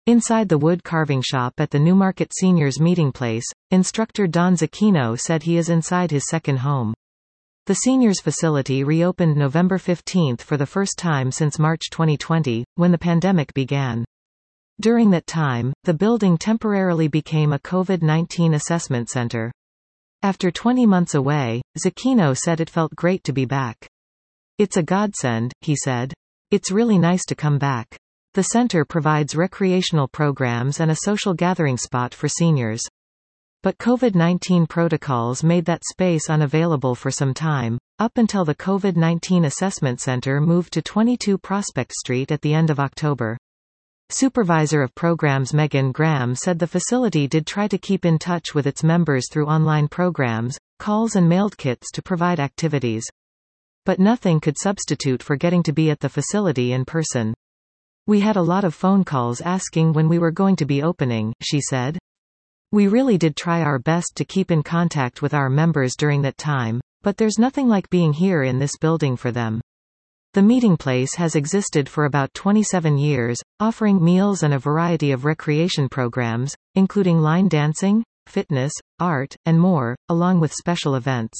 Inside the wood carving shop at the Newmarket Seniors Meeting Place, instructor Don Zacchino said he is inside his second home. The seniors facility reopened November 15 for the first time since March 2020, when the pandemic began. During that time, the building temporarily became a COVID-19 assessment center. After 20 months away, Zacchino said it felt great to be back. "It's a godsend," he said. "It's really nice to come back." The center provides recreational programs and a social gathering spot for seniors. But COVID-19 protocols made that space unavailable for some time, up until the COVID-19 Assessment Center moved to 22 Prospect Street at the end of October. Supervisor of Programs Megan Graham said the facility did try to keep in touch with its members through online programs, calls and mailed kits to provide activities. But nothing could substitute for getting to be at the facility in person. "We had a lot of phone calls asking when we were going to be opening," she said. "We really did try our best to keep in contact with our members during that time, but there's nothing like being here in this building for them." The meeting place has existed for about 27 years, offering meals and a variety of recreation programs, including line dancing, fitness, art, and more, along with special events.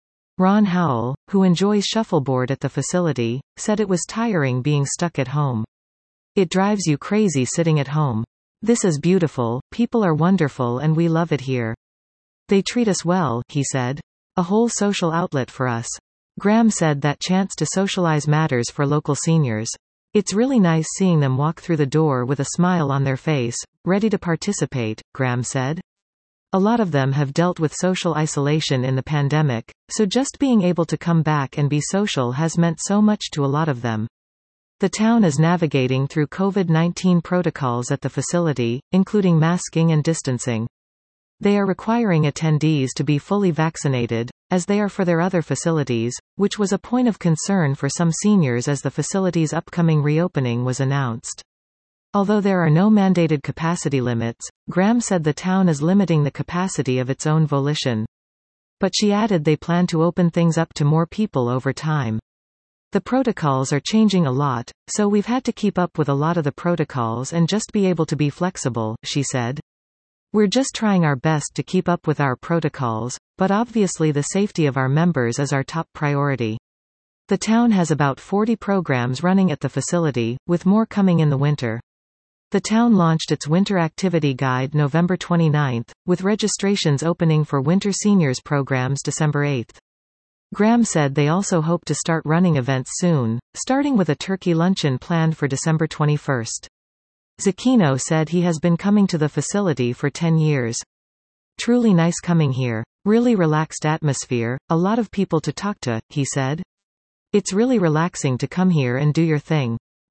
Ron Howell, who enjoys shuffleboard at the facility, said it was tiring being stuck at home. "It drives you crazy sitting at home. This is beautiful, people are wonderful and we love it here. They treat us well," he said. "A whole social outlet for us." Graham said that chance to socialize matters for local seniors. "It's really nice seeing them walk through the door with a smile on their face, ready to participate," Graham said. "A lot of them have dealt with social isolation in the pandemic, so just being able to come back and be social has meant so much to a lot of them." The town is navigating through COVID-19 protocols at the facility, including masking and distancing. They are requiring attendees to be fully vaccinated, as they are for their other facilities, which was a point of concern for some seniors as the facility's upcoming reopening was announced. Although there are no mandated capacity limits, Graham said the town is limiting the capacity of its own volition. But she added they plan to open things up to more people over time. "The protocols are changing a lot, so we've had to keep up with a lot of the protocols and just be able to be flexible," she said. "We're just trying our best to keep up with our protocols, but obviously the safety of our members is our top priority." The town has about 40 programs running at the facility, with more coming in the winter. The town launched its Winter Activity Guide November 29, with registrations opening for Winter Seniors programs December 8. Graham said they also hope to start running events soon, starting with a turkey luncheon planned for December 21. Zacchino said he has been coming to the facility for 10 years. "Truly nice coming here. Really relaxed atmosphere, a lot of people to talk to," he said. "It's really relaxing to come here and do your thing.